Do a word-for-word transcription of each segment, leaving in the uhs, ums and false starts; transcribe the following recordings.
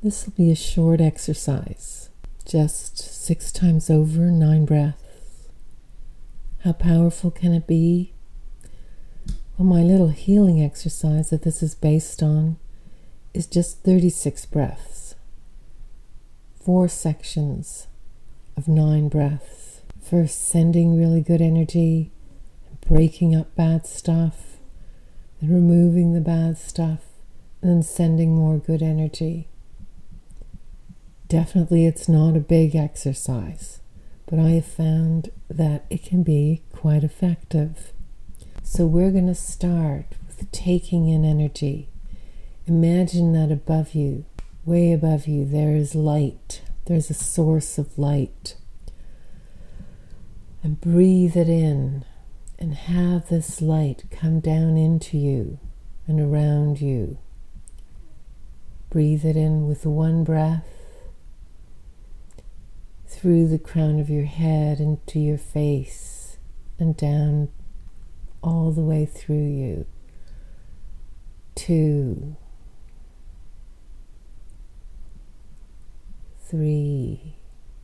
This will be a short exercise, just six times over, nine breaths. How powerful can it be? Well, my little healing exercise that this is based on is just thirty-six breaths. Four sections of nine breaths. First, sending really good energy and breaking up bad stuff, then removing the bad stuff, and then sending more good energy. Definitely it's not a big exercise, but I have found that it can be quite effective. So we're going to start with taking in energy. Imagine that above you, way above you, there is light. There's a source of light. And breathe it in and have this light come down into you and around you. Breathe it in with one breath, through the crown of your head into your face and down all the way through you. Two, three,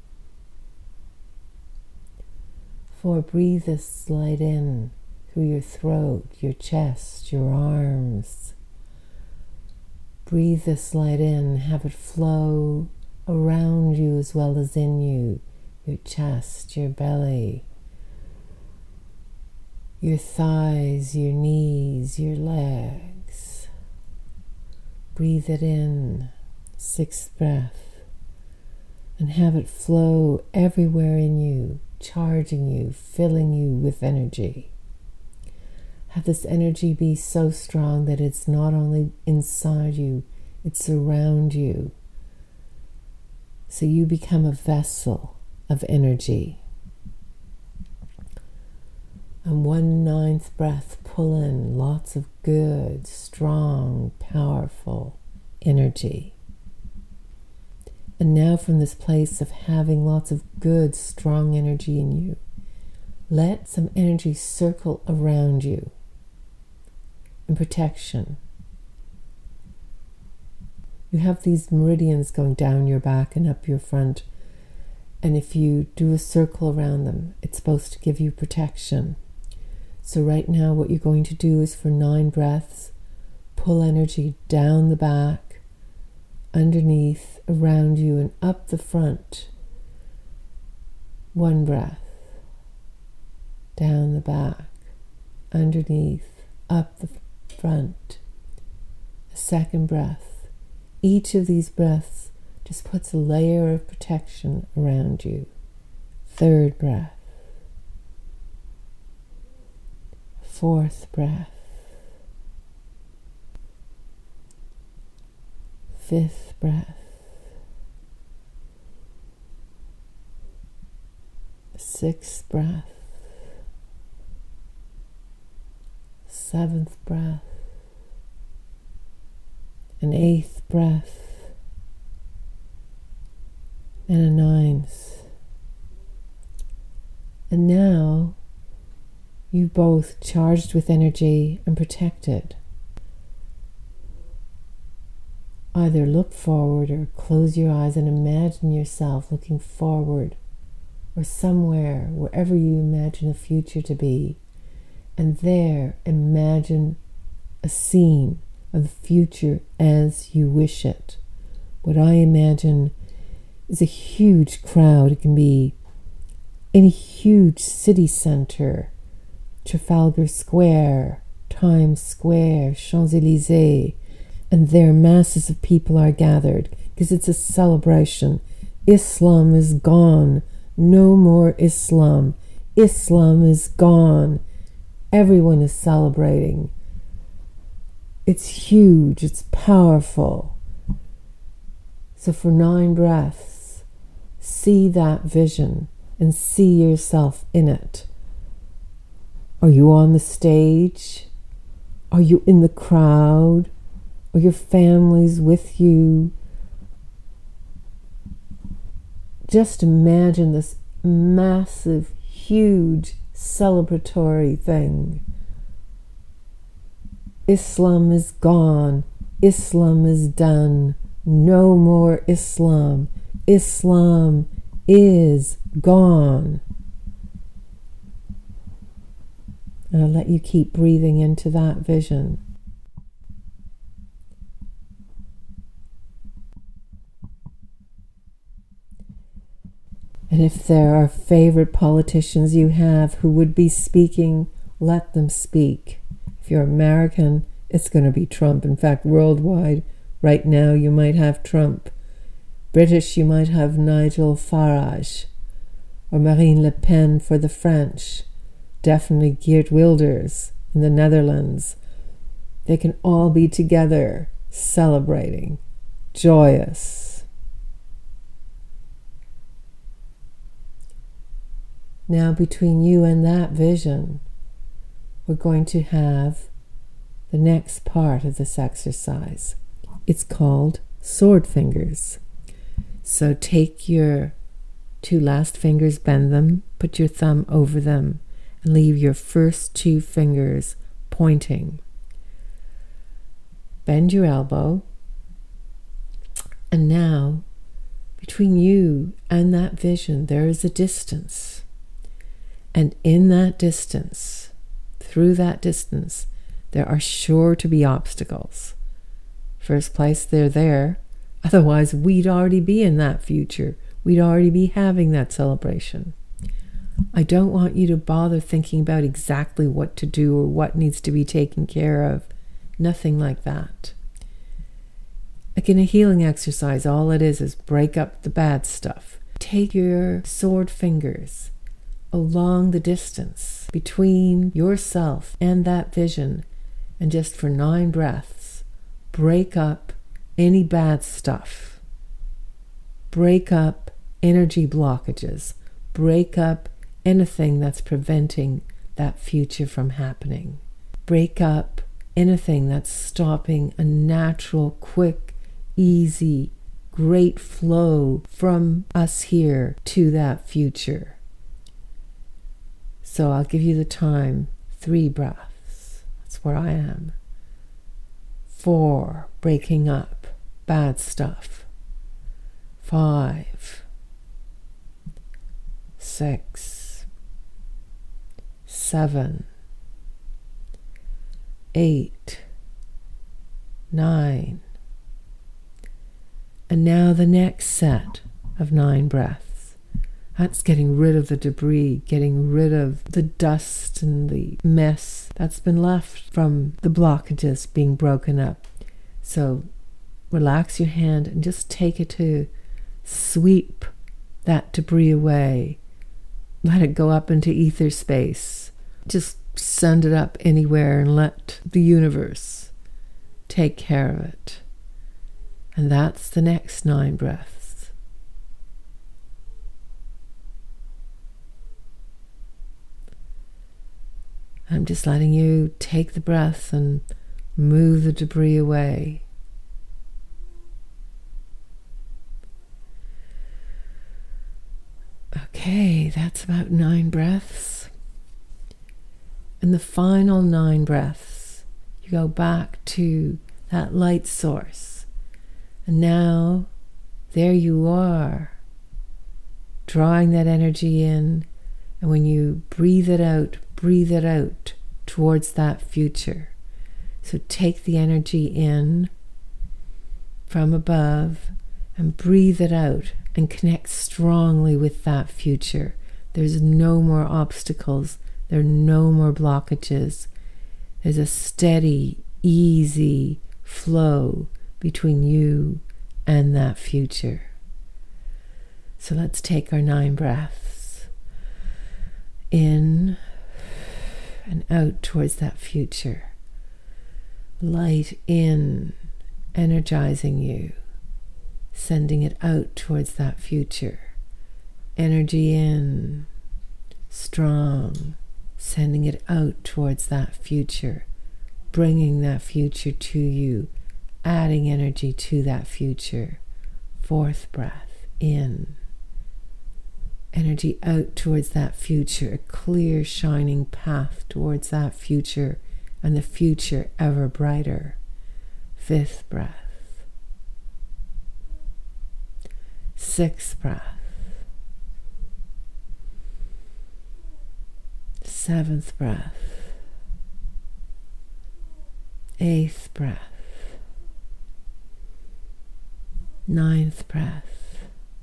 four. Breathe this light in through your throat, your chest, your arms. Breathe this light in, have it flow around you as well as in you, your chest, your belly, your thighs, your knees, your legs. Breathe it in, sixth breath, and have it flow everywhere in you, charging you, filling you with energy. Have this energy be so strong that it's not only inside you, it's around you. So you become a vessel of energy. And one ninth breath, pull in lots of good, strong, powerful energy. And now from this place of having lots of good, strong energy in you, let some energy circle around you in protection. You have these meridians going down your back and up your front. And if you do a circle around them, it's supposed to give you protection. So right now what you're going to do is for nine breaths, pull energy down the back, underneath, around you, and up the front. One breath. Down the back, underneath, up the front. A second breath. Each of these breaths just puts a layer of protection around you. Third breath. Fourth breath. Fifth breath. Sixth breath. Seventh breath. An eighth breath, and a ninth. And now you both charged with energy and protected. Either look forward or close your eyes and imagine yourself looking forward or somewhere, wherever you imagine the future to be. And there imagine a scene of the future as you wish it. What I imagine is a huge crowd. It can be any huge city center, Trafalgar Square, Times Square, Champs-Élysées, and there masses of people are gathered because it's a celebration. Islam is gone. No more Islam. Islam is gone. Everyone is celebrating. It's huge, it's powerful. So for nine breaths, see that vision and see yourself in it. Are you on the stage? Are you in the crowd? Are your families with you? Just imagine this massive, huge, celebratory thing. Islam is gone. Islam is done. No more Islam. Islam is gone. And I'll let you keep breathing into that vision. And if there are favorite politicians you have who would be speaking, let them speak. If you're American, it's going to be Trump. In fact, worldwide, right now, you might have Trump. British, you might have Nigel Farage or Marine Le Pen for the French. Definitely Geert Wilders in the Netherlands. They can all be together, celebrating, joyous. Now, between you and that vision, we're going to have the next part of this exercise. It's called sword fingers. So take your two last fingers, bend them, put your thumb over them, and leave your first two fingers pointing. Bend your elbow. And now, between you and that vision, there is a distance. And in that distance, through that distance, there are sure to be obstacles. First place, they're there. Otherwise, we'd already be in that future. We'd already be having that celebration. I don't want you to bother thinking about exactly what to do or what needs to be taken care of. Nothing like that. Like in a healing exercise, all it is is break up the bad stuff. Take your sword fingers along the distance between yourself and that vision, and just for nine breaths, break up any bad stuff. Break up energy blockages. Break up anything that's preventing that future from happening. Break up anything that's stopping a natural, quick, easy, great flow from us here to that future. So I'll give you the time. Three breaths. That's where I am. Four, breaking up bad stuff. Five. Six. Seven. Eight. Nine. And now the next set of nine breaths. That's getting rid of the debris, getting rid of the dust and the mess that's been left from the blockages being broken up. So relax your hand and just take it to sweep that debris away. Let it go up into ether space. Just send it up anywhere and let the universe take care of it. And that's the next nine breaths. I'm just letting you take the breath and move the debris away. Okay, that's about nine breaths. And the final nine breaths, you go back to that light source. And now, there you are, drawing that energy in. And when you breathe it out, breathe it out towards that future. So take the energy in from above and breathe it out and connect strongly with that future. There's no more obstacles. There are no more blockages. There's a steady, easy flow between you and that future. So let's take our nine breaths in and out towards that future. Light in, energizing you, sending it out towards that future. Energy in, strong, sending it out towards that future, bringing that future to you, adding energy to that future. Fourth breath in. Energy out towards that future, a clear, shining path towards that future, and the future ever brighter. Fifth breath. Sixth breath. Seventh breath. Eighth breath. Ninth breath.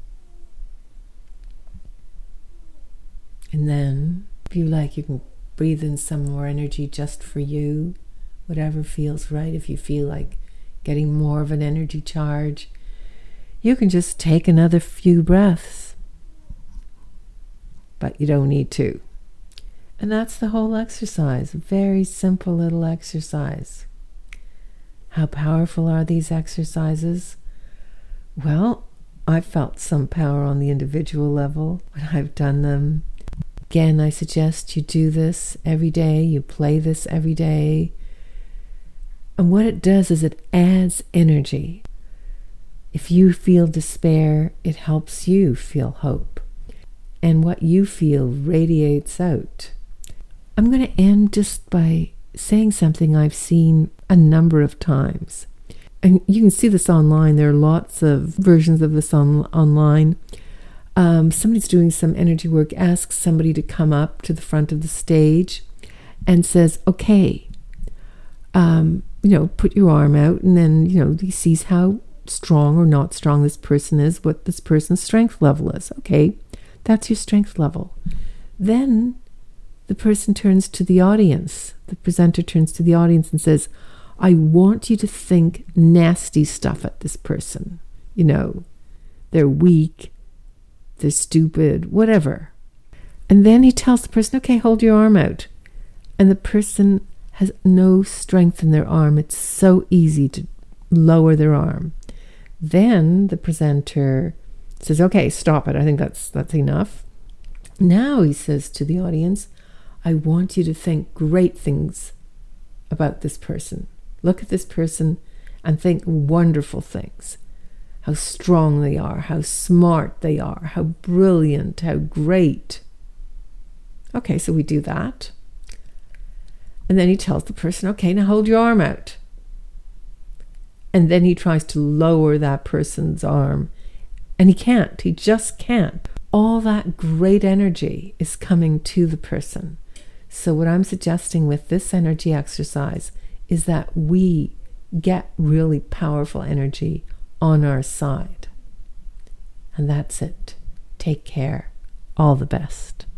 And then, if you like, you can breathe in some more energy just for you, whatever feels right. If you feel like getting more of an energy charge, you can just take another few breaths, but you don't need to. And that's the whole exercise. A very simple little exercise. How powerful are these exercises? Well, I've felt some power on the individual level when I've done them. Again, I suggest you do this every day. You play this every day. And what it does is it adds energy. If you feel despair, it helps you feel hope. And what you feel radiates out. I'm going to end just by saying something I've seen a number of times. And you can see this online. There are lots of versions of this on, online. Um, somebody's doing some energy work, asks somebody to come up to the front of the stage and says, okay, um, you know, put your arm out, and then, you know, he sees how strong or not strong this person is, what this person's strength level is. Okay, that's your strength level. Then the person turns to the audience, the presenter turns to the audience and says, I want you to think nasty stuff at this person. You know, they're weak, they're stupid, whatever. And then he tells the person, okay, hold your arm out. And the person has no strength in their arm. It's so easy to lower their arm. Then the presenter says, okay, stop it. I think that's that's enough. Now he says to the audience, I want you to think great things about this person. Look at this person and think wonderful things. How strong they are, how smart they are, how brilliant, how great. Okay, so we do that. And then he tells the person, okay, now hold your arm out. And then he tries to lower that person's arm. And he can't, he just can't. All that great energy is coming to the person. So what I'm suggesting with this energy exercise is that we get really powerful energy on our side. And that's it. Take care. All the best.